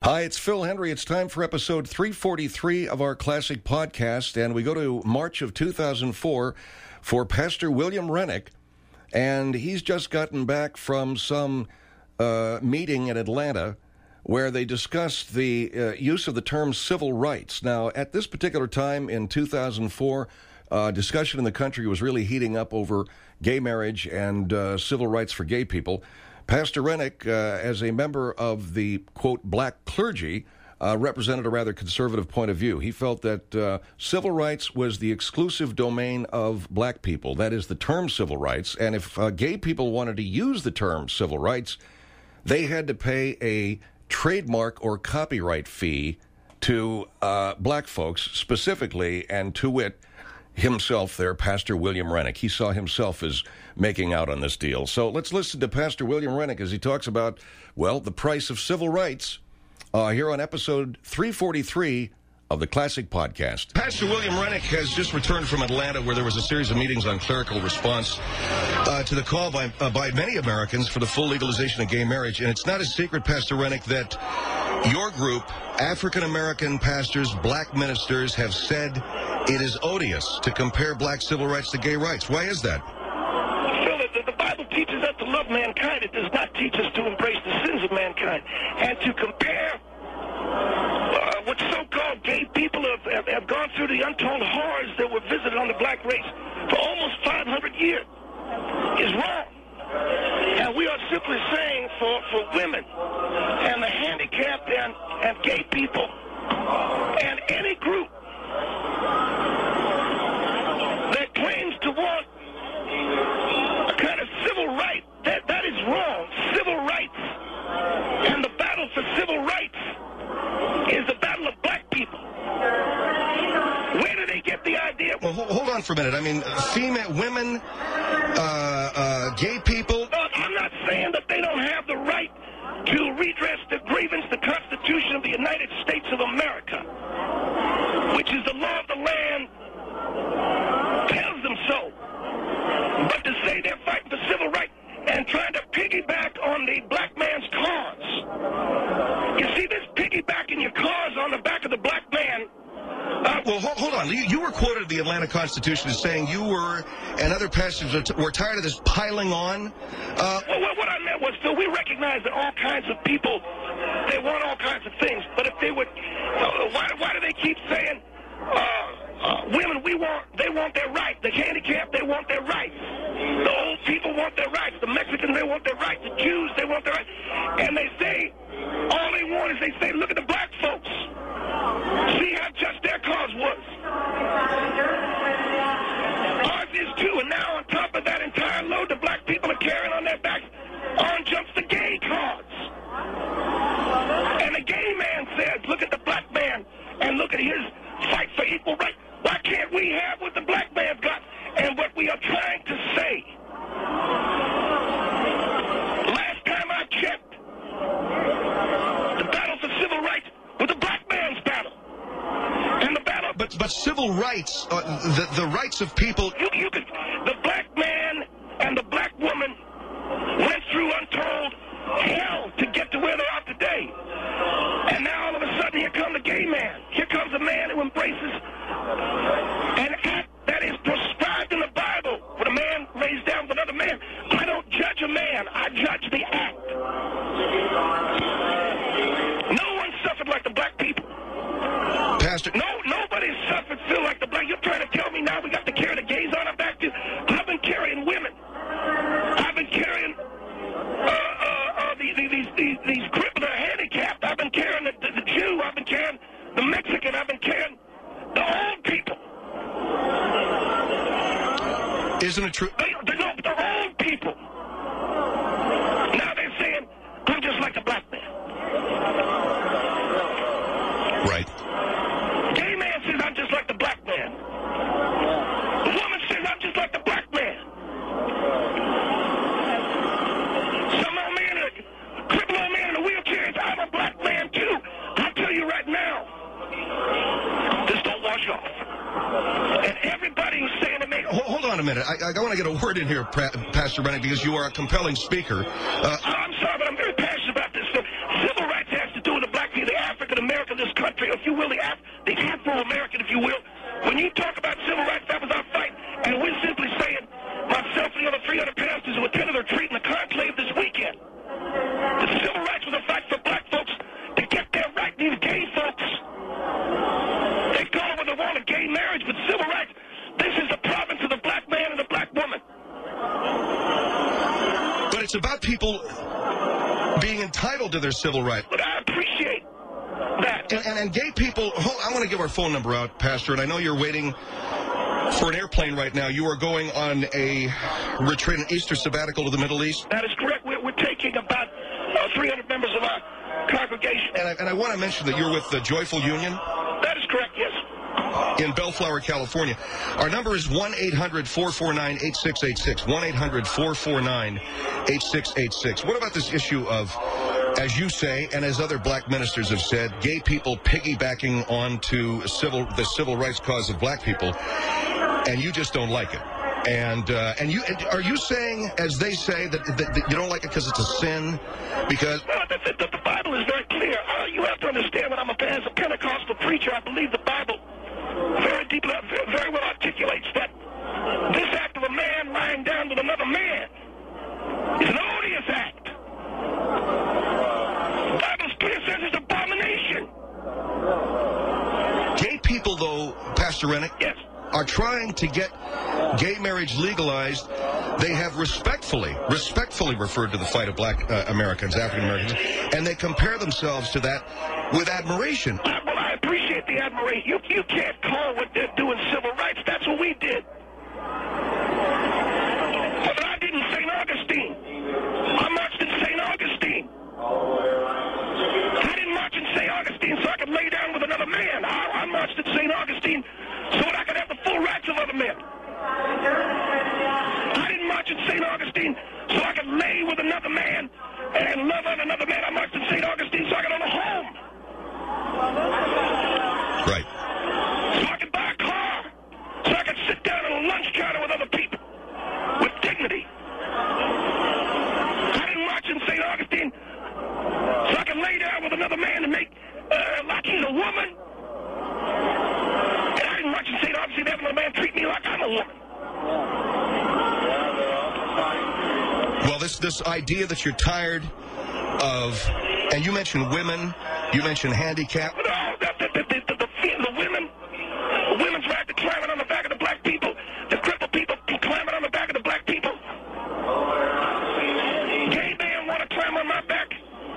Hi, it's Phil Hendry. It's time for episode 343 of our classic podcast, and we go to March of 2004 for Pastor William Rennick, and he's just gotten back from some meeting in Atlanta where they discussed the use of the term civil rights. Now, at this particular time in 2004, discussion in the country was really heating up over gay marriage and civil rights for gay people. Pastor Rennick, as a member of the, quote, black clergy, represented a rather conservative point of view. He felt that civil rights was the exclusive domain of black people. That is the term civil rights. And if gay people wanted to use the term civil rights, they had to pay a trademark or copyright fee to black folks specifically, and to wit, himself there, Pastor William Rennick. He saw himself as making out on this deal. So let's listen to Pastor William Rennick as he talks about, well, the price of civil rights here on episode 343 of the Classic Podcast. Pastor William Rennick has just returned from Atlanta, where there was a series of meetings on clerical response to the call by many Americans for the full legalization of gay marriage. And it's not a secret, Pastor Rennick, that your group, African-American pastors, black ministers, have said it is odious to compare black civil rights to gay rights. Why is that? Phil, the Bible teaches us to love mankind. It does not teach us to embrace the sins of mankind. And to compare what so-called gay people have gone through, the untold horrors that were visited on the black race for almost 500 years, is wrong. And we are simply saying for women and the handicapped and gay people and any group that claims to want a kind of civil right, that is wrong. Civil rights and the battle for civil rights is the battle of black people. Where do they get the idea? Well, hold on for a minute. I mean, female, women, gay people. I'm not saying that they don't have the right to redress the grievance. The Constitution of the United States of America, which is the law of the land, tells them so. But to say they're fighting for civil rights and trying to piggyback on the black man's cause. You see, this piggybacking your cause on the back of the black man. Well, hold on. You were quoted in the Atlanta Constitution as saying you were and other pastors were tired of this piling on. Well, what I meant was, Phil, we recognize that all kinds of people, they want all kinds of things. But if they would, why do they keep saying, women, they want their rights. The handicapped, they want their rights. The old people want their rights. The Mexicans, they want their rights. The Jews, they want their rights. And they say, all they want is, they say, look at the black folks. See how just their cause was. Ours is too. And now on top of that entire load the black people are carrying on their backs, on jumps the gay cause. And the gay man says, look at the black man and look at his fight for equal rights. Why can't we have what the black man's got? And what we are trying to say, last time I checked, the battle for civil rights was the black man's battle. And the battle... But civil rights, the rights of people... The black man and the black woman went through untold hell to get to where they are today. And now all of a sudden, here comes the gay man. Here comes a man who embraces an act that is prescribed in the Bible. When a man lays down with another man, I don't judge a man. I judge the act. No one suffered like the black people. Pastor... Nobody suffered, Phil, like the black. You're trying to tell me now we got to carry the gays on our back too? I've been carrying women. I've been carrying these crippled or handicapped. I've been carrying the Jew. I've been carrying the Mexican. I've been carrying the old people. Isn't it true? The old people. Now they're saying, I'm just like the black man. Right. Gay man says, I'm just like the black man. The woman says, I'm just like the black man. Some old man, a crippled old man in a wheelchair says, I'm a black man too. I'll tell you right now, this don't wash off. And everybody who's saying to me... Hold on a minute. I want to get a word in here, Pastor Rennick, because you are a compelling speaker. I'm sorry, but I'm very passionate about this. Civil rights has to do with the black people. The African-American in this country, if you will, the Afro-American, if you will. When you talk about civil rights, that was our fight. And we're simply saying, myself and the other 300 pastors who attended our retreat in the conclave this weekend, the civil rights was a fight for black folks to get their right. These gay folks, they call it what they want, a gay marriage, but civil rights, this is the province of the black man and the black woman. But it's about people being entitled to their civil rights. But I appreciate that. And gay people, I want to give our phone number out, Pastor, and I know you're waiting for an airplane right now. You are going on a retreat, an Easter sabbatical to the Middle East? That is correct. We're taking about 300 members of our congregation. And I want to mention that you're with the Joyful Union? That is correct, yes. In Bellflower, California. Our number is 1-800-449-8686. 1-800-449-8686. What about this issue of, as you say, and as other black ministers have said, gay people piggybacking onto the civil rights cause of black people, and you just don't like it? And are you saying, as they say, that you don't like it because it's a sin? Because the Bible is very clear. You have to understand that as a Pentecostal preacher, I believe the Bible very deeply, very well articulates that this act of a man lying down with another man is an odious act. The Bible clearly says it's an abomination. Gay people, though, Pastor Rennick, yes, are trying to get gay marriage legalized. They have respectfully referred to the fight of black Americans, African Americans, and they compare themselves to that with admiration. Well, I appreciate the admiration. You can't call what they're doing civil rights. That's what we did. But I did in St. Augustine. I marched in St. Augustine. I didn't march in St. Augustine so I could lay down with another man. I marched in St. Augustine so that I could have the full rights of other men. I didn't march in St. Augustine so I could lay with another man and love on another man. I marched in St. Augustine so I could own a home. Right. So I could buy a car. So I could sit down at a lunch counter with other people with dignity. I didn't march in St. Augustine so I could lay down with another man and make like he's a woman. And I didn't march in St. Augustine to have another man treat me like I'm a woman. Well, this idea that you're tired of, and you mentioned women, you mentioned handicap. No, the women's right to climb on the back of the black people, the crippled people climbing on the back of the black people. Gay man want to climb on my back.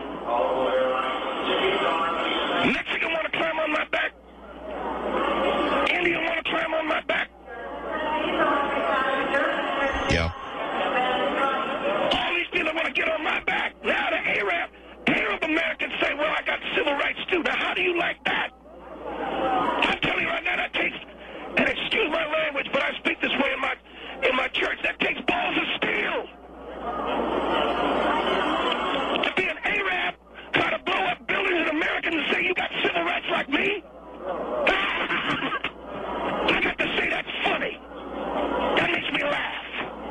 Mexican want to climb on my back. Indian want to climb on my back. Yeah. All these people want to get on my back. Now the Arab Americans say, well, I got civil rights too. Now how do you like that? I'm telling you right now, that takes, and excuse my language, but I speak this way in my church, that takes balls of steel. To be an Arab, try to blow up buildings in America and say you got civil rights like me? I got to say that's funny. That makes me laugh.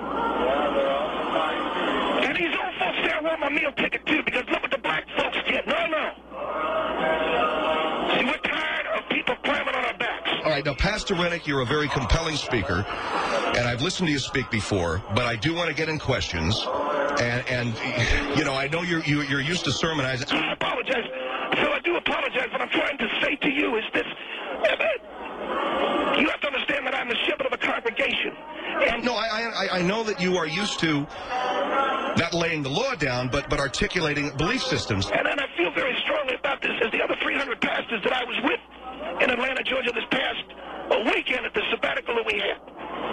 And these old folks say I want my meal ticket too, because look what the black folks get. No. See, we're tired of people climbing on our backs. All right, now, Pastor Rennick, you're a very compelling speaker, and I've listened to you speak before, but I do want to get in questions. And you know, I know you're used to sermonizing. I apologize. So I do apologize. What I'm trying to say to you is this. You have to understand that I'm the shepherd of a congregation. And no, I know that you are used to not laying the law down, but articulating belief systems. And I feel very strongly about this as the other 300 pastors that I was with in Atlanta, Georgia this past weekend at the sabbatical that we had.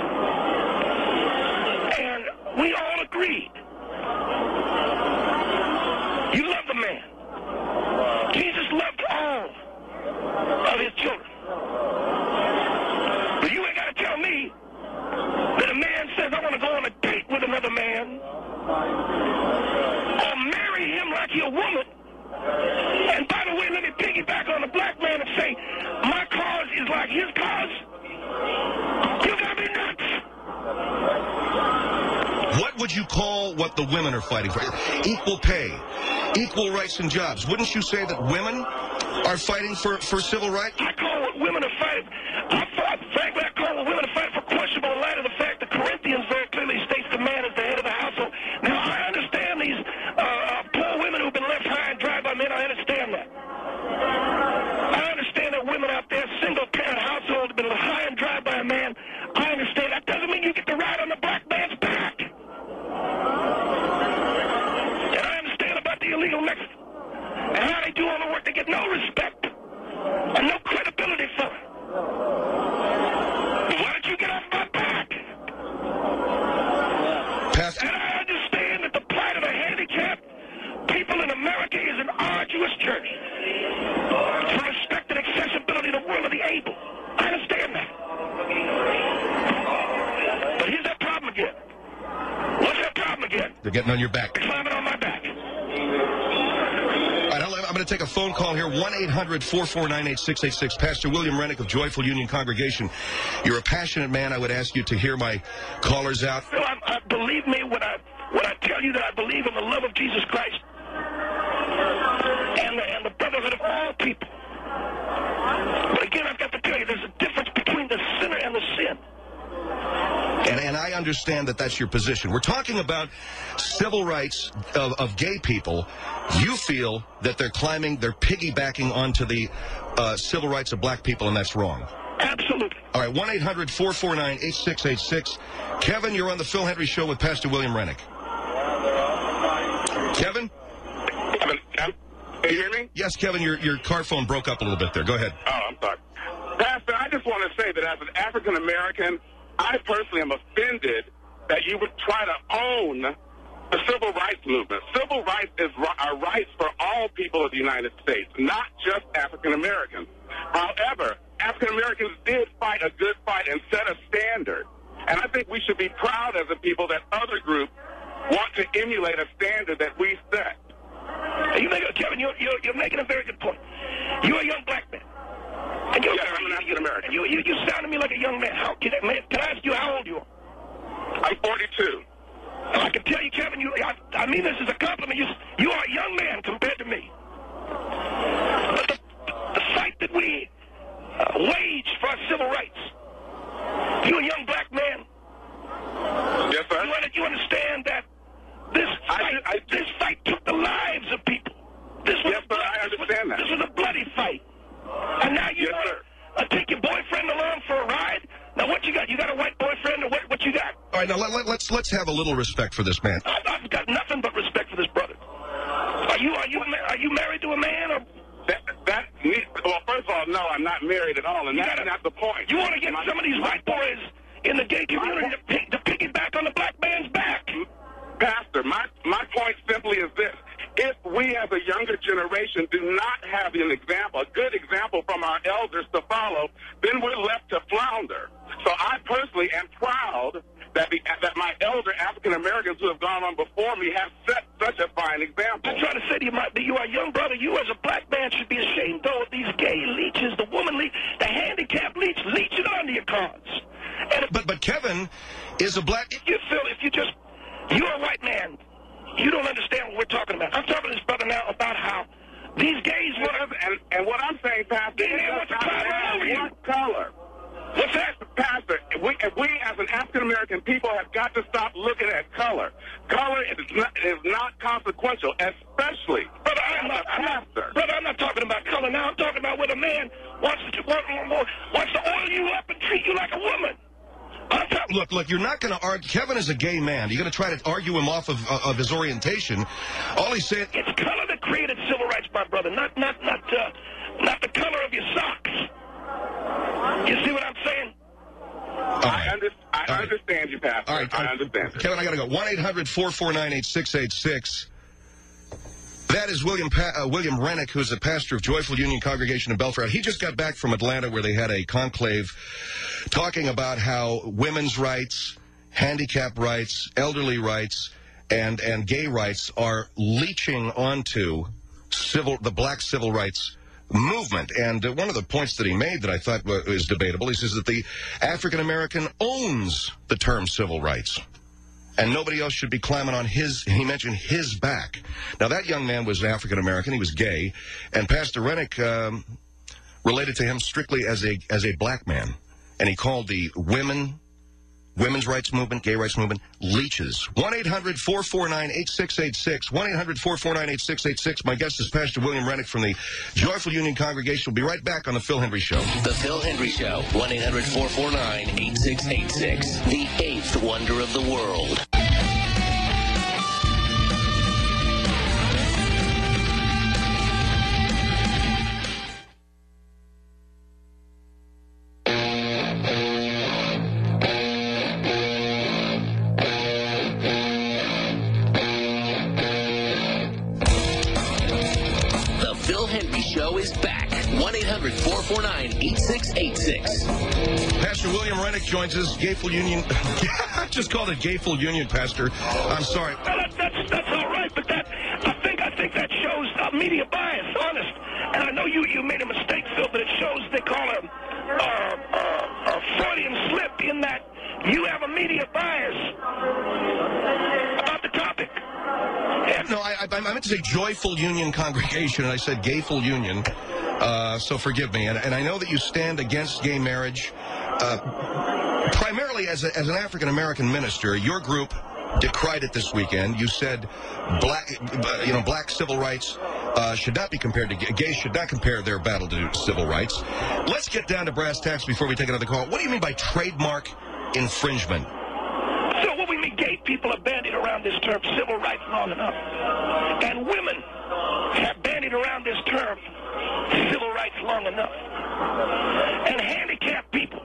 And we all agreed. You love the man. Jesus loved all of his children. But you ain't got to tell me that a man says, I want to go on a date with another man or marry him like you're a woman. And by the way, let me piggyback on the black man and say, my cause is like his cause. You got me nuts. What would you call what the women are fighting for? Equal pay, equal rights and jobs. Wouldn't you say that women are fighting for civil rights? I call what women are fighting. Frankly, I call what women are fighting for questionable in light of the fact that Corinthians very clearly states the man is the head of the household. Now, I understand these poor women who've been left high and dry by men. I understand that. I understand that women out there, single-parent households, have been left high and dry by a man. I understand. That doesn't mean you get to ride on the black man's back. And I understand about the illegal mixed. And how they do all the work, they get no respect and no credibility for it. Why don't you get off my back? Pastor? And I understand that the plight of the handicapped people in America is an arduous journey for respect and accessibility to the world of the able. I understand that. But here's that problem again. What's that problem again? They're getting on your back. They're climbing on my back. I'm going to take a phone call here, 1-800-449-8686. Pastor William Rennick of Joyful Union Congregation. You're a passionate man. I would ask you to hear my callers out. Phil, believe me when I tell you that I believe in the love of Jesus Christ and the brotherhood of all people. But again, I've got to tell you, there's a difference between the sinner and the sin. And I understand that that's your position. We're talking about civil rights of gay people. You feel that they're piggybacking onto the civil rights of black people, and that's wrong. Absolutely. All right, 1-800-449-8686. Kevin, you're on the Phil Hendrie Show with Pastor William Rennick. Kevin? Can you hear me? Yes, Kevin, your car phone broke up a little bit there. Go ahead. Oh, I'm sorry. Pastor, I just want to say that as an African-American, I personally am offended that you would try to own the civil rights movement. Civil rights are rights for all people of the United States, not just African-Americans. However, African-Americans did fight a good fight and set a standard. And I think we should be proud as a people that other groups want to emulate a standard that we set. Kevin, you're making a very good point. You're a young black man. And yes, I'm an African-American. You sound to me like a young man. Can I ask you how old you are? I'm 42. I can tell you, Kevin, I mean this as a compliment. You are a young man compared to me. But the fight that we waged for our civil rights, you a young black man. Yes, sir. You understand that this fight took the lives of people. Yes, sir, I understand that. This was a bloody fight. And now you want to take your boyfriend along for a ride? Now, what you got? You got a white boyfriend, or what you got? All right, now let's have a little respect for this man. I've got nothing but respect for this brother. Are you married to a man? Or? Well, first of all, no, I'm not married at all, and that's not the point. You want to get some of these white boys in the gay community to piggyback on the black man's back? Pastor, my point simply is this. If we as a younger generation do not have a good example from our elders to follow, then we're left to flounder. So I personally am proud that my elder African-Americans who have gone on before me have set such a fine example. I'm trying to say to you, you are a young brother. You as a black man should be ashamed, though, of these gay leeches, the woman leech, the handicapped leech, leeching onto your cards. But Kevin is a black... You're a white man. You don't understand what we're talking about. I'm talking to this brother now about how these gays were... And what I'm saying, Pastor, what color? What's that? Pastor, we as an African-American people have got to stop looking at color. Color is not consequential, especially Brother, I'm not talking about color now. I'm talking about when a man wants to oil you up and treat you like a woman. Look, you're not going to argue. Kevin is a gay man. You're going to try to argue him off of his orientation. All he's saying... It's color that created civil rights, my brother, not the color of your socks. You see what I'm saying? I understand you, Pastor. All right, I understand. Kevin, I got to go. 1-800-449-8686. That is William Rennick, who's a pastor of Joyful Union Congregation in Belfast. He just got back from Atlanta where they had a conclave talking about how women's rights, handicap rights, elderly rights, and gay rights are leeching onto the black civil rights movement. And one of the points that he made that I thought was debatable, he says that the African American owns the term civil rights. and nobody else should be climbing on he mentioned his back. Now, that young man was African-American. He was gay, and Pastor Rennick related to him strictly as a black man, and he called the women's rights movement, gay rights movement, leeches. 1-800-449-8686. 1-800-449-8686. My guest is Pastor William Rennick from the Joyful Union Congregation. We'll be right back on The Phil Hendrie Show. The Phil Hendrie Show. 1-800-449-8686. The eighth wonder of the world. Is back. 1-800-449-8686. Pastor William Rennick joins us. Gayful Union. I just called it Gayful Union, Pastor. I'm sorry. That's all right, but I think that shows media bias, honest. And I know you made a mistake, Phil, but it shows they call a Freudian slip in that you have a media bias about the topic. No, I meant to say Joyful Union Congregation, and I said Gayful Union, so forgive me. And I know that you stand against gay marriage, primarily as an African-American minister. Your group decried it this weekend. You said black civil rights should not be compared to gays should not compare their battle to civil rights. Let's get down to brass tacks before we take another call. What do you mean by trademark infringement? So what we mean, gay people have bandied around this term civil rights long enough. And women have bandied around this term civil rights long enough. And handicapped people.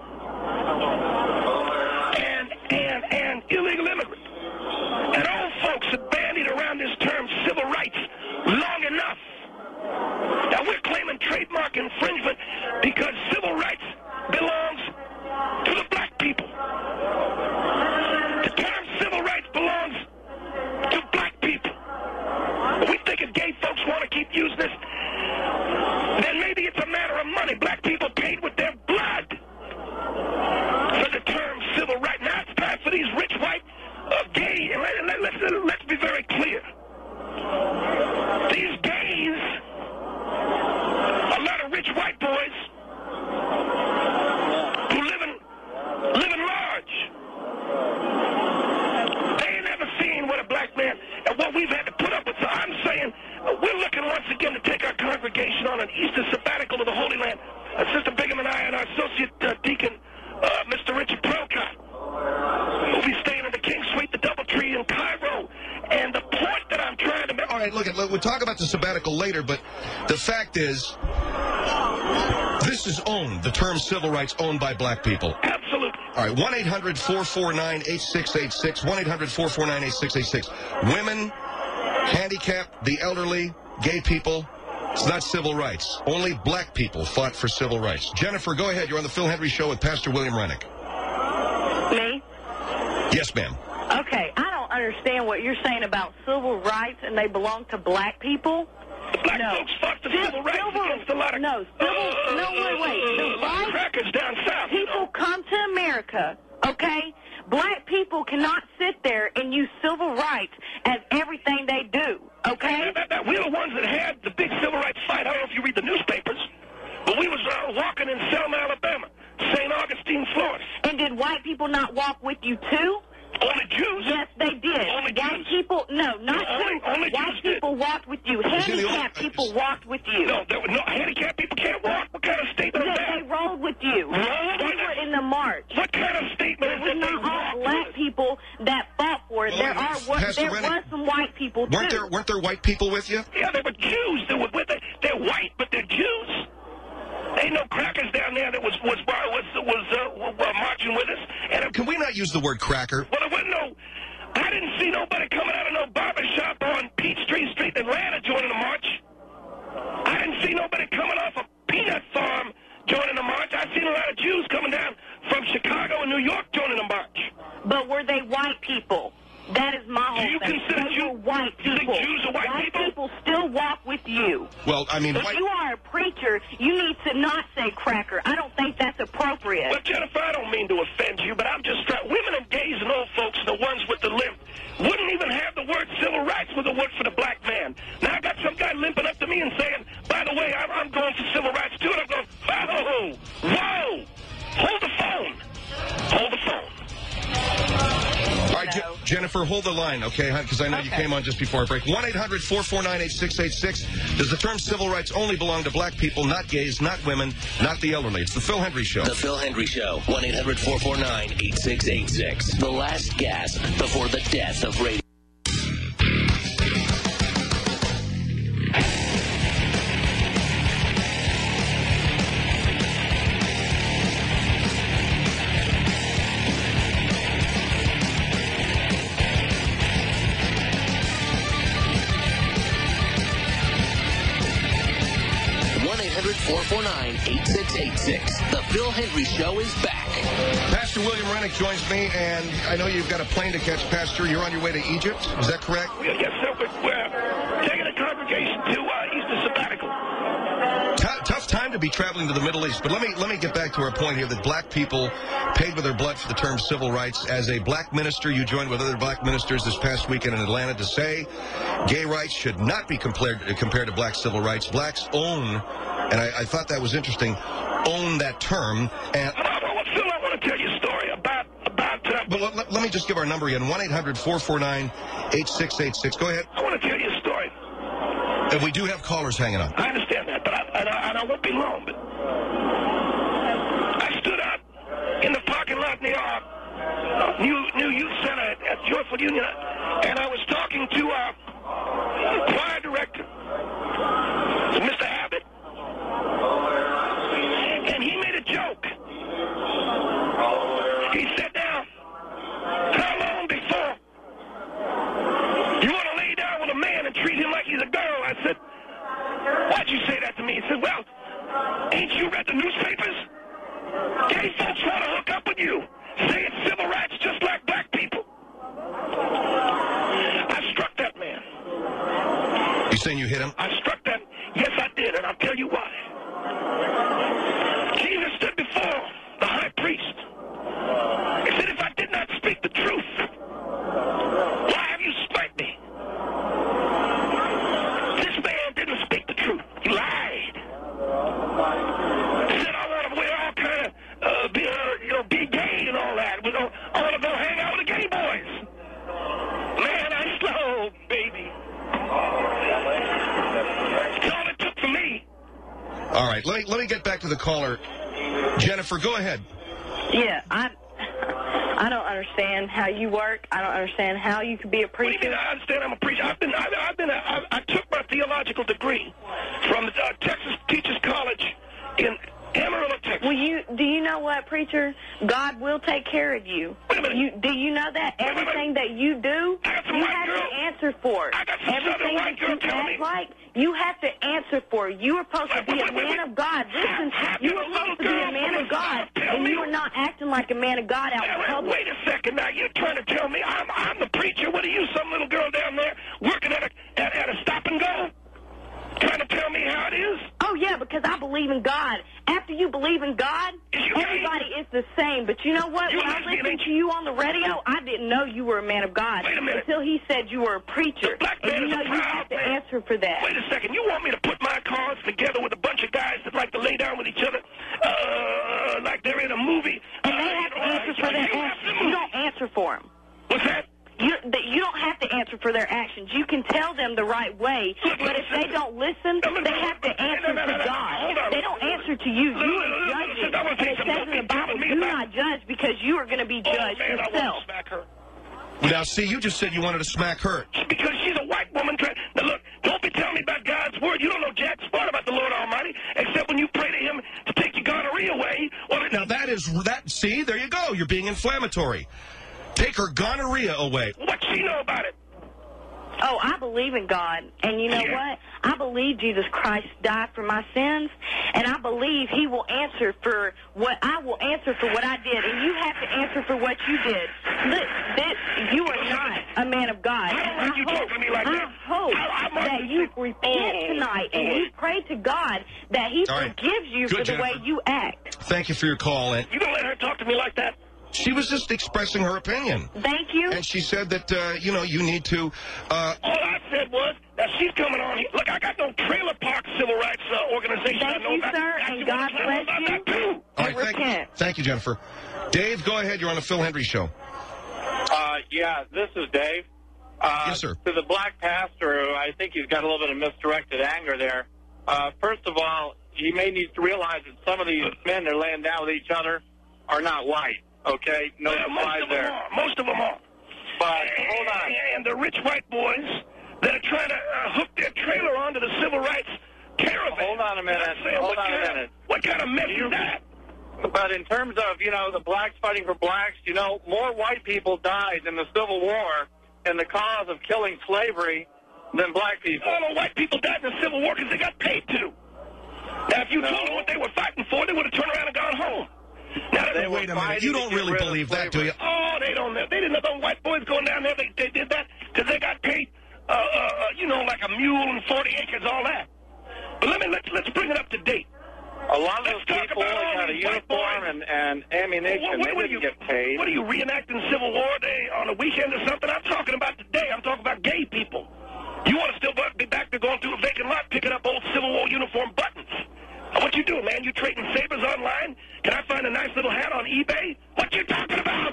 And illegal immigrants. And old folks have bandied around this term civil rights long enough. Now we're claiming trademark infringement because civil rights belongs to the black people. The term civil rights belongs to black people. We think if gay folks want to keep using this, then maybe it's a matter of money. Black people paid with their blood for the term civil rights. Now it's time for these rich white gays. Let's be very clear. These gays, a lot of rich white boys who live in large. They ain't never seen what a black man and what we've had to put up with. So I'm saying we're looking once again to take our congregation on an Easter sabbatical to the Holy Land. Sister Bingham and I and our associate deacon, Mr. Richard Procott, will be staying in the King Suite, the Doubletree in Cairo. And the point that I'm trying to make... All right, look, we'll talk about the sabbatical later, but the fact is, this is owned, the term civil rights owned by black people. Absolutely. All right, 1-800-449-8686, 1-800-449-8686. Women, handicapped, the elderly, gay people, it's not civil rights. Only black people fought for civil rights. Jennifer, go ahead. You're on the Phil Hendrie Show with Pastor William Rennick. Me? Yes, ma'am. Okay, I don't understand what you're saying about civil rights and they belong to black people. Black folks fought for civil rights against a lot of... wait. The white crackers down south. People come to America, okay? Black people cannot sit there and use civil rights as everything they do, okay? We're the ones that had the big civil rights fight. I don't know if you read the newspapers, but we was walking in Selma, Alabama, St. Augustine, Florida. And did white people not walk with you, too? Only Jews? Yes, they did. Only white Jews? people, no, not Jews. Only white Jews people walked with you. Handicapped people walked with you. No, handicapped people can't walk. What kind of statement is that? They rolled with you. Rolled? They were in the march. What kind of statement is It was that? not all black people that fought for it. There was some white people, too. Weren't there white people with you? Yeah, they were Jews. They're white, but they're Jews. Ain't no crackers down there that was marching with us. And Can we not use the word cracker? Well, there wasn't no... I didn't see nobody coming out of no barber shop on Peachtree Street in Atlanta joining the march. I didn't see nobody coming off a peanut farm joining the march. I seen a lot of Jews coming down from Chicago and New York joining the march. But were they white people? That is my whole Do you thing. consider They were white you people. think Jews are white people? People still walk with you. Well, I mean... If you are a preacher, you need to not say cracker. I don't think that's appropriate. Well, Jennifer, I don't mean to offend you, but I'm just trying... Women and gays and old folks, the ones with the limp, wouldn't even have the word civil rights with a word for the black man. Now I got some guy limping up to me and saying, by the way, I'm going for civil rights too. And I'm going, whoa, whoa, hold the phone. Hold the phone. All right, Jennifer, hold the line, okay, because I know you came on just before our break. 1-800-449-8686. Does the term civil rights only belong to black people, not gays, not women, not the elderly? It's the Phil Hendry Show. The Phil Hendry Show. 1-800-449-8686. The last gasp before the death of radio. The Phil Hendry Show is back. Pastor William Rennick joins me, and I know you've got a plane to catch, Pastor. You're on your way to Egypt. Is that correct? Yes, sir. We're taking a congregation to Easter sabbatical. Tough time to be traveling to the Middle East, but let me get back to our point here that black people paid with their blood for the term civil rights. As a black minister, you joined with other black ministers this past weekend in Atlanta to say gay rights should not be compared to black civil rights. Blacks own, and I thought that was interesting, own that term. And Phil, I want to tell you a story about but let me just give our number again, 1-800-449-8686. Go ahead. I want to tell you a story. And we do have callers hanging on. I understand that, but I won't be long. But I stood out in the parking lot near our new youth center at Joyful Union, and I was talking to our choir director, Mr. Abbott, and he made a joke. He said, now, how long before you want to lay down with a man and treat him like he's a girl? I said, why'd you say that to me? He said, well, ain't you read the newspapers? Gay folks want to hook up with you. Say it's civil rights just like black people. I struck that man. You saying you hit him? I struck that. Yes, I did, and I'll tell you why. Jesus stood before the high priest. He said, if I did not speak the truth, why have you smite me? This man didn't speak the truth. He lied. He said, I want to wear all kind of, be gay and all that. I want to go hang out with the gay boys. Man, I slow, baby. That's all it took for me. All right, let me get back to the caller. Jennifer, go ahead. Yeah, I don't understand how you work. I don't understand how you could be a preacher. What do you mean I understand I'm a preacher? I took my theological degree from the Texas Teachers College in Amarillo, Texas. Well, do you know what, preacher? God will take care of you. Wait a minute. Do you know that everything that you do, you have to answer for it. I got some Everything white that girl you telling me. act like, you have to answer for it. You are supposed to be a man of God. Listen, you are supposed to be a man of God, and you are not acting like a man of God out in public. Wait a second now. You're trying to tell me I'm the preacher. What are you, some little girl down there working at a stop and go? Trying to tell me how it is? Oh, yeah, because I believe in God. After you believe in God, everybody is the same. But you know what? When I listened to you on the radio, I didn't know you were a man of God until he said you were a preacher. And you know you have to answer for that. Wait a second. You want me to put my cards together with a bunch of guys that like to lay down with each other like they're in a movie? And they have to answer for their actions. You don't answer for them. What's that? You don't have to answer for their actions. You can tell them the right way, but if they don't listen, they have to answer to God. They don't answer to you. You are judging. And it says in the Bible, do not judge because you are going to be judged yourself. I want to smack her. Now, see, you just said you wanted to smack her. Because she's a white woman. Now, look, don't be telling me about God's word. You don't know jack squat about the Lord Almighty, except when you pray to him to take your gonorrhea away. Now, see, there you go. You're being inflammatory. Take her gonorrhea away. What she know about it? Oh, I believe in God. And you know what? I believe Jesus Christ died for my sins, and I believe he will answer for what I will answer for what I did, and you have to answer for what you did. Look, you are not a man of God. I hope that you repent tonight and you pray to God that he forgives you for the way you act. Thank you for your call. And you gonna let her talk to me like that? She was just expressing her opinion. Thank you. And she said that, you need to... All I said was that she's coming on here. Look, I got no trailer park civil rights organization. Thank you, sir, and God bless you. All right, thank you, Jennifer. Dave, go ahead. You're on the Phil Hendry Show. Yeah, this is Dave. Yes, sir. To the black pastor, I think he's got a little bit of misdirected anger there. First of all, he may need to realize that some of these men that are laying down with each other are not white. Okay? No surprise there. Most of them are. But hold on. And the rich white boys that are trying to hook their trailer onto the civil rights caravan. Hold on a minute. What kind of mess is that? But in terms of, the blacks fighting for blacks, more white people died in the Civil War in the cause of killing slavery than black people. All the white people died in the Civil War because they got paid to. Now, if you told them what they were fighting for, they would have turned around and gone home. Now, wait a minute. You don't really believe that, do you? Oh, they don't. They didn't know those white boys going down there. They did that because they got paid, like a mule and 40 acres, all that. But let's bring it up to date. A lot of those people got a uniform and ammunition. They didn't get paid. What are you, reenacting Civil War Day on a weekend or something? I'm talking about today. I'm talking about gay people. You want to still be back there going through a vacant lot picking up old Civil War uniform buttons. What you do, man? You trading sabers online? Can I find a nice little hat on eBay? What you talking about?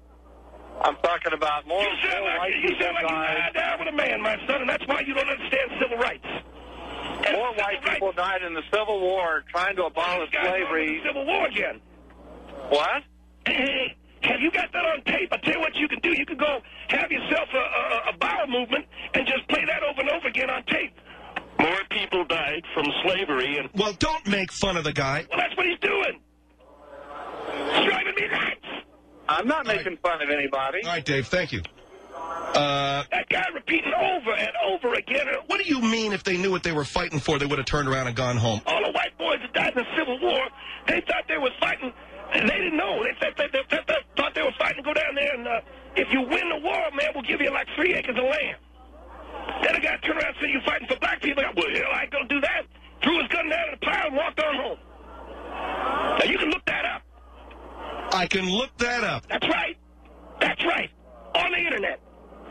I'm talking about more You sound like you died down with a man, my son, and that's why you don't understand civil rights. And more white people died in the Civil War trying to abolish slavery. Civil War again. What? Hey, have you got that on tape? I tell you what you can do. You can go have yourself a bowel movement and just play that over and over again on tape. More people died from slavery and... Well, don't make fun of the guy. Well, that's what he's doing. He's driving me nuts. I'm not making fun of anybody. All right, Dave, thank you. That guy repeating over and over again. What do you mean if they knew what they were fighting for, they would have turned around and gone home? All the white boys that died in the Civil War, they thought they was fighting, and they didn't know. They thought they were fighting to go down there, and if you win the war, man, we'll give you like 3 acres of land. Then a guy turned around and said, you fighting for black people? Well, hell, I ain't going to do that. Threw his gun down in the pile and walked on home. Now, you can look that up. I can look that up. That's right. That's right. On the Internet.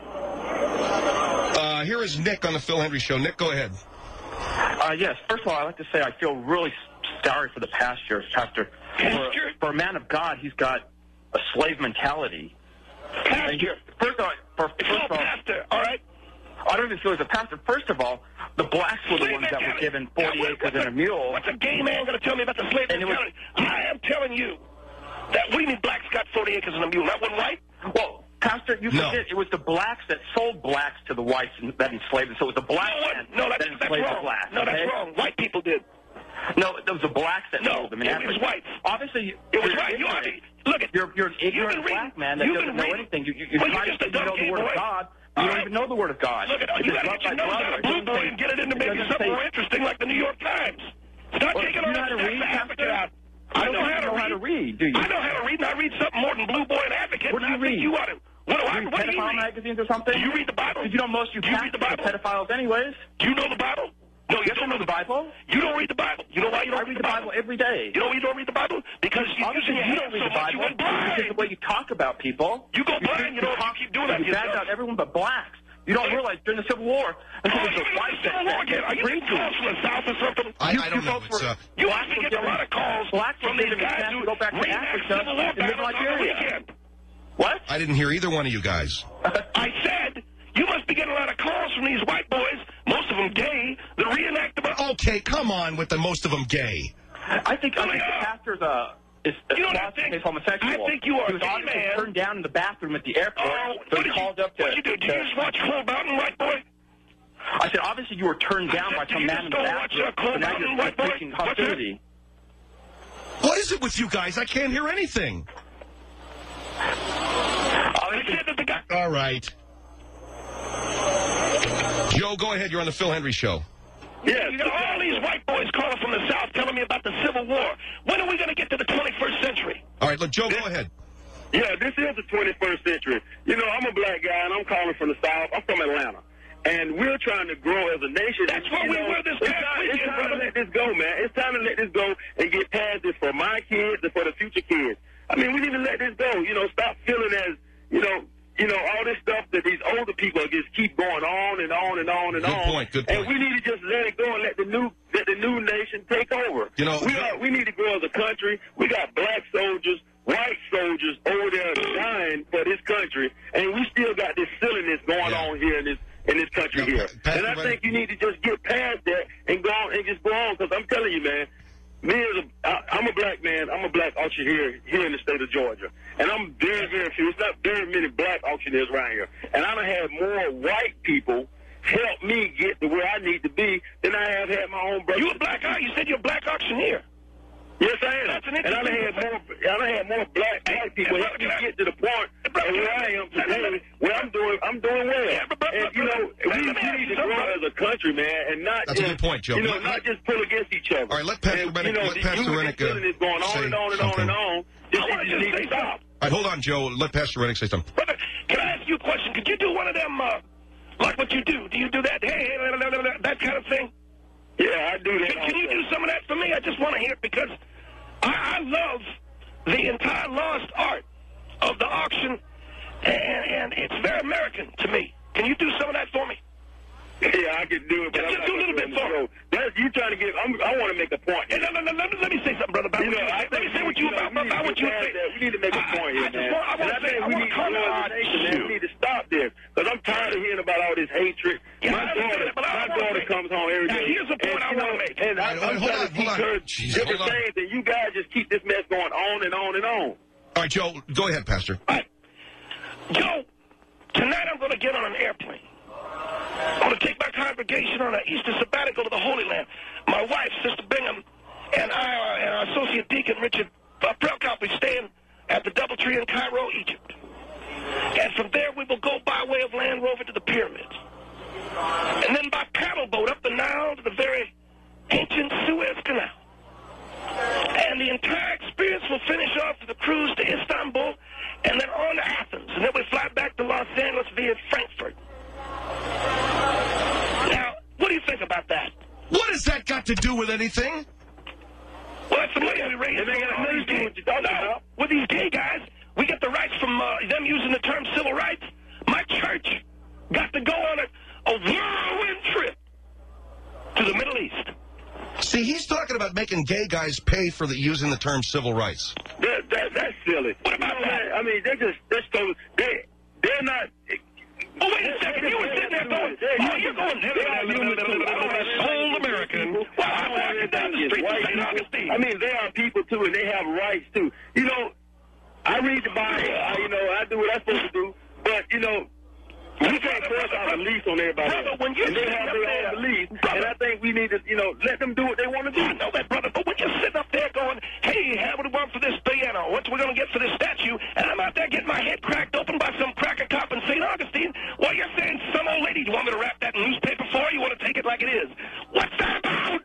Here is Nick on the Phil Hendry Show. Nick, go ahead. Yes. First of all, I'd like to say I feel really sorry for the pastor. For a man of God, he's got a slave mentality. Pastor. First of all, pastor, all right? I don't even feel he's a pastor. First of all, the blacks were the ones that were given 40 acres and a mule. What's a gay man going to tell me about the slave mentality? I am telling you that what do you mean blacks got 40 acres and a mule? That wasn't right? Well, Pastor, you forget it was the blacks that sold blacks to the whites that enslaved them. So it was the blacks that enslaved the blacks. No, that's wrong. White people did. No, it was the blacks that sold them. No, it was whites. Obviously, it was right. Look, you're an ignorant black man that doesn't know anything. You try to know the Word of God. You don't even know the Word of God. Look, you got to get your nose out of Blue Boy and get it into making something more interesting like the New York Times. Start taking all that Advocate out. I don't know how to read, do you? I know how to read, and I read something more than Blue Boy and Advocate. What do you read? You want to? What do you pedophile read? magazines or something? Do you read the Bible? Because you know most of you read the Bible? Pedophiles anyways. Do you know the Bible? No, you don't know the Bible. You don't read the Bible. You know why you don't read the Bible? I read the Bible every day. You know why you don't read the Bible? Because you don't read the Bible. You went blind. Because the way you talk about people. You go blind. You know, if you keep doing that, you bad out everyone but blacks. You don't realize during the Civil War, until the whites that are you getting calls from the South or something? I don't know. You actually get a lot of calls from these guys who go back to Africa and live in Nigeria. What? I didn't hear either one of you guys. I said you must be getting a lot of calls from these white boys, most of them gay, that reenact the... Okay, come on with the most of them gay. I think the pastor's is homosexual. I think you are he was obviously turned down in the bathroom at the airport. So he called up to... What did you do? Did you just watch Cold Mountain, white boy? I said, obviously you were turned down by some man in the bathroom. So now you're taking hostility. What is it with you guys? I can't hear anything. All right. Joe, go ahead. You're on the Phil Hendry Show. Yeah, you got all these white boys calling from the South telling me about the Civil War. When are we going to get to the 21st century? All right, look, Joe, go ahead. Yeah, this is the 21st century. You know, I'm a black guy, and I'm calling from the South. I'm from Atlanta. And we're trying to grow as a nation. That's what we were this past weekend, It's time to let this go, man. It's time to let this go and get past this for my kids and for the future kids. I mean, we need to let this go. You and Good on. point, good point. And we need to just let it go and let the new nation take over. You know, we need to grow as a country. We got black soldiers, white soldiers over there dying for this country, and we still got this silliness going on here in this country here. And I think you need to just get past that and go on and just go on, because I'm telling you, man, I'm a black man. I'm a black auctioneer here in the state of Georgia. And I'm very, very few. It's not very many black auctioneers around here. And I done had more white people help me get to where I need to be than I have had my own brother. You you said you're a black auctioneer. Yes, I am. And I done had more black people help me get to the point where I am today, where I'm doing well. And, you know, we need to grow as a country, man, and not That's a good point, Joe. You know, not just pull against each other. All right, let Pastor Rennick, is going on and on and on and on. You need to stop. All right, hold on, Joe. Let Pastor Rennick say something. Brother, can I ask you a question? Could you do one of them, like what you do? Do you do that? Hey, that kind of thing? Yeah, I do that. Can you do some of that for me? I just want to hear it, because I love the entire lost art of the auction, and it's very American to me. Can you do some of that for me? Yeah, I can do it. But just do a little bit for me. You trying to get? I want to make a point. Yeah, no, let me say something, brother. Let me say what you about what you think. We need to make a point here, man. I want to come on. We need to stop this, because I'm tired of hearing about all this hatred. Yeah, my daughter comes home every day. Here's the point I want to make. And I'm trying to teach her different things, and you guys just keep this mess going on and on and on. All right, Joe, go ahead, Pastor. All right. Joe, tonight I'm going to get on an airplane. I'm going to take my congregation on an Easter sabbatical to the Holy Land. My wife, Sister Bingham, and I, and our associate deacon, Richard Prelkop, we staying at the Doubletree in Cairo, Egypt. And from there, we will go by way of Land Rover to the pyramids. And then by paddle boat up the Nile to the very ancient Suez Canal. And the entire experience will finish off with a cruise to Istanbul and then on to Athens. And then we fly back to Los Angeles via Frankfurt. Now, what do you think about that? What has that got to do with anything? Well, that's the way we raise with these gay guys, we get the rights from them using the term civil rights. My church got to go on a whirlwind trip to the Middle East. See, he's talking about making gay guys pay for using the term civil rights. That's silly. What about that? I mean, they're not. Oh, wait a second. You were sitting there going, you're going, old American. Well, I'm walking down the street to St. Augustine. I mean, they are people, too, and they have rights, too. You know, I read the Bible. I do what I'm supposed to do. But, you know, we can't force our beliefs on everybody. Brother, when you're and they have their own beliefs. And I think we need to, let them do what they want to do. I know that, brother. But when you're sitting up there going, hey, how would we want for this piano? What we're going to get for this statue? And I'm out there getting my head cracked open by some cracker cop in St. Augustine. Well, you're saying some old lady, do you want me to wrap that in newspaper for you? You want to take it like it is? What's that about?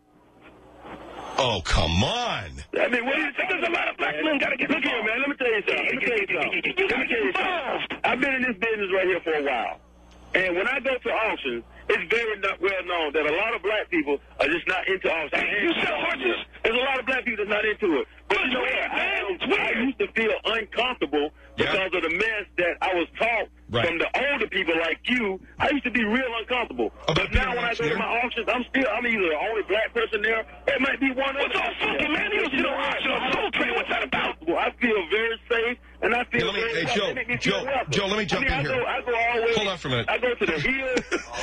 Oh, come on. I mean, what do you think? There's a lot of black men got to get Look here, man. Let me tell you something. You got to get involved. I've been in this business right here for a while. And when I go to auctions, it's very well known that a lot of black people are just not into auctions. You sell horses? There's a lot of black people that's not into it. But you know what? I used to feel uncomfortable because of the mess that I was taught from the older people like you. I used to be real uncomfortable. But now when I go to my auctions, I'm either the only black person there, or it might be one other. What's all funky, man? You don't auction on Soul Train. What's that about? Well, I feel very safe, and I feel very Joe, let me jump in here. I go all the way. Hold on for a minute. I go to the hills.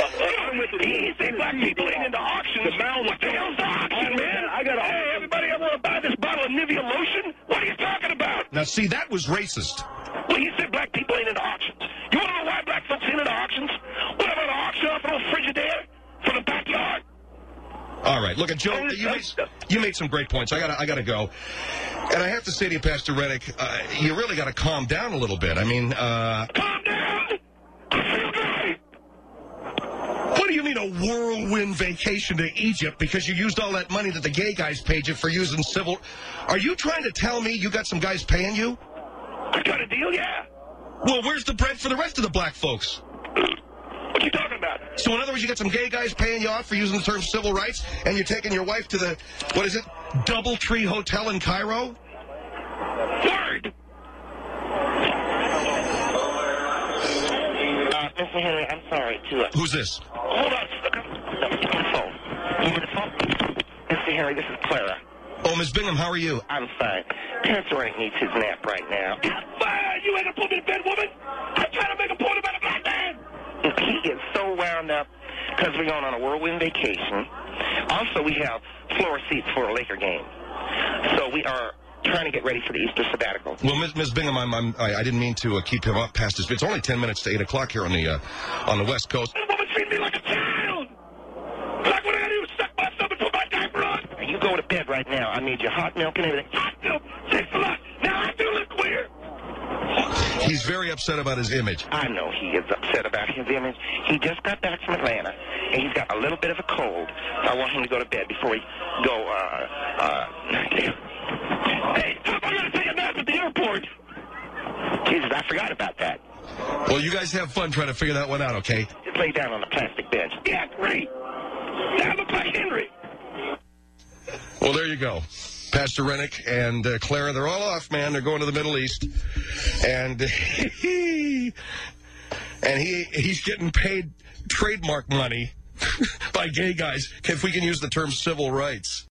He say black people ain't into auctions. What the hell's the auction, man? Hey, everybody, I want to buy this bottle of Nivea lotion. What are you talking about? Now, see, that was racist. Well, he said black people ain't into auctions. You want to know why black folks ain't into auctions? What about an auction off an old Frigidaire for the backyard? All right, look, Joe, you made some great points. I gotta go, and I have to say to you, Pastor Rennick, you really got to calm down a little bit. I mean, calm down. I feel great. What do you mean a whirlwind vacation to Egypt because you used all that money that the gay guys paid you for using civil? Are you trying to tell me you got some guys paying you? I got a deal, yeah. Well, where's the bread for the rest of the black folks? What you talking about? So, in other words, you got some gay guys paying you off for using the term civil rights, and you're taking your wife to the, what is it, Doubletree Hotel in Cairo? Word! Mr. Henry, I'm sorry, too. Who's this? Hold on. Mr. Henry, this is Clara. Oh, Ms. Bingham, how are you? I'm fine. Pastor Rennick needs his nap right now. You ain't gonna put me to bed, woman. I'm trying to make a point about a black man. He is so wound up because we're going on a whirlwind vacation. Also, we have floor seats for a Laker game. So we are trying to get ready for the Easter sabbatical. Well, Ms. Bingham, I didn't mean to keep him up past his... It's only 10 minutes to 8 o'clock here on the West Coast. This woman treated me like a child. Like what I do, suck myself and put my diaper on. You go to bed right now. I need your hot milk and everything. Hot milk? Thanks a lot. Now I do look queer. He's very upset about his image. I know he is upset about his image. He just got back from Atlanta, and he's got a little bit of a cold. So I want him to go to bed before he go, Hey, Pop, I gotta take a nap at the airport. Jesus, I forgot about that. Well, you guys have fun trying to figure that one out, okay? Just lay down on the plastic bench. Yeah, great. Now I look like Henry. Well, there you go. Pastor Rennick and Clara, they're all off, man. They're going to the Middle East. And he's getting paid trademark money by gay guys, if we can use the term civil rights.